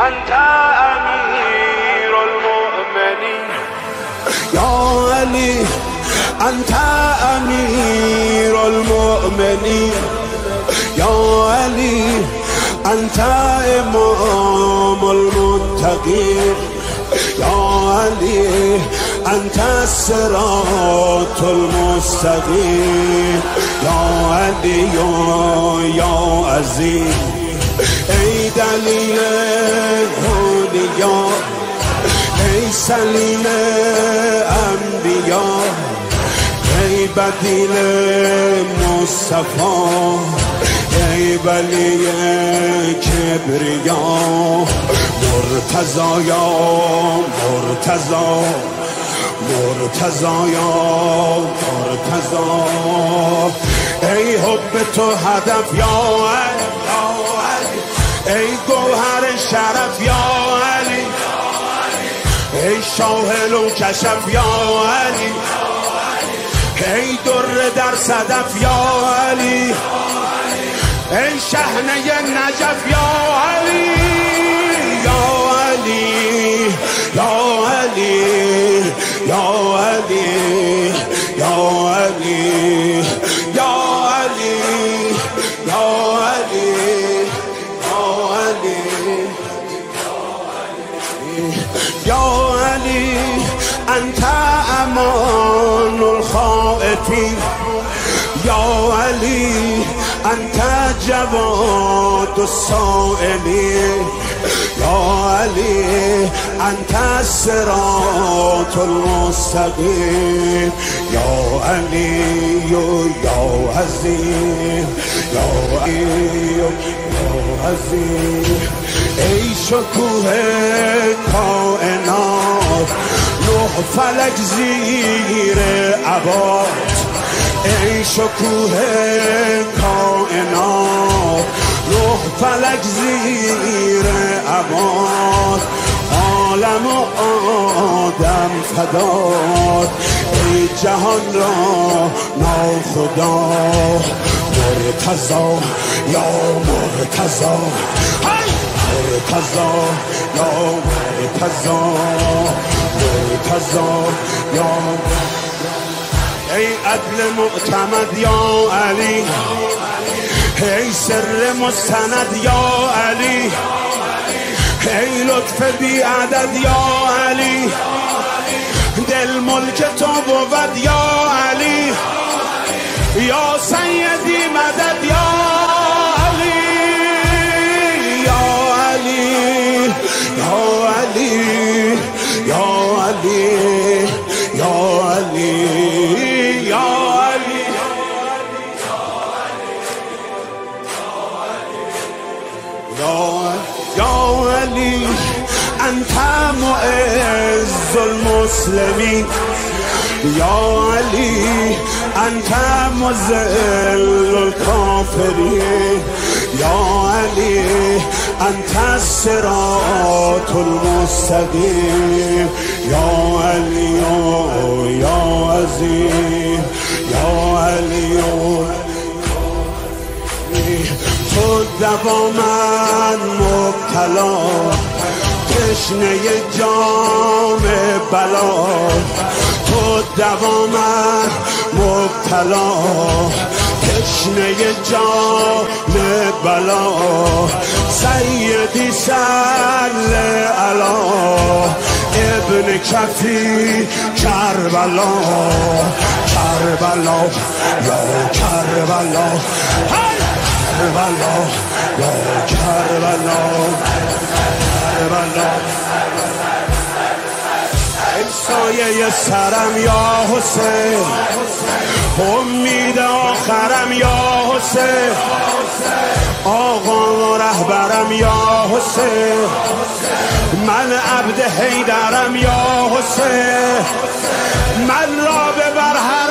أنت أمير المؤمنين يا علي أنت أمير المؤمنين يا علي أنت إمام المتقين يا علي أنت الصراط المستقيم يا علي يا عزيز ای دلیل اولیا ای سلیم انبیا ای بدیل مصطفی ای ولی کبریا مرتضی یا مرتضی مرتضی یا مرتضی ای حب تو هدف یا علی ای گوهر شرف یا علی ای شاهل و کشف یا علی ای در در صدف یا علی ای شحنه نجف یا علی یا علی یا علی یا علی یا علی یا علی یا علی یا علی انت امان الخائفین یا علی انت جواد السائلین یا علی انت الصراط المستقیم یا علی یا عزیز یا علی یا عزیز ای شکوه کائنات نه فلک زیر عباد ای شکوه کائنات نه فلک زیر عباد عالم و آدم فداد ای جهان را ناخدا مرتضی یا مرتضی مرتضی یا مرتضی مرتضی یا ای عدل معتمد یا علی ای سر مستند یا علی ای لطف بی عدد یا علی دل ملک تو بود یا علی یا سیدی مدد یا علی یا علی یا علی یا علی یا علی یا علی یا علی انت معز المسلمین یا علی انت مذل الکافرین یا علی انت الصراط المستقیم یا علی یا عزیز یا علی تو دوامن مبتلا تشنه جام بلا تو دوامن مبتلا تشنه جام بلا سیدی صل علی ابن کفی کربلا کربلا یا کربلا کربلا یا کربلا کربلا ای سایه سرم یا حسین امید آخرم یا حسین آقا و رهبرم یا حسین من عبد حیدرم یا حسین من را ببر هر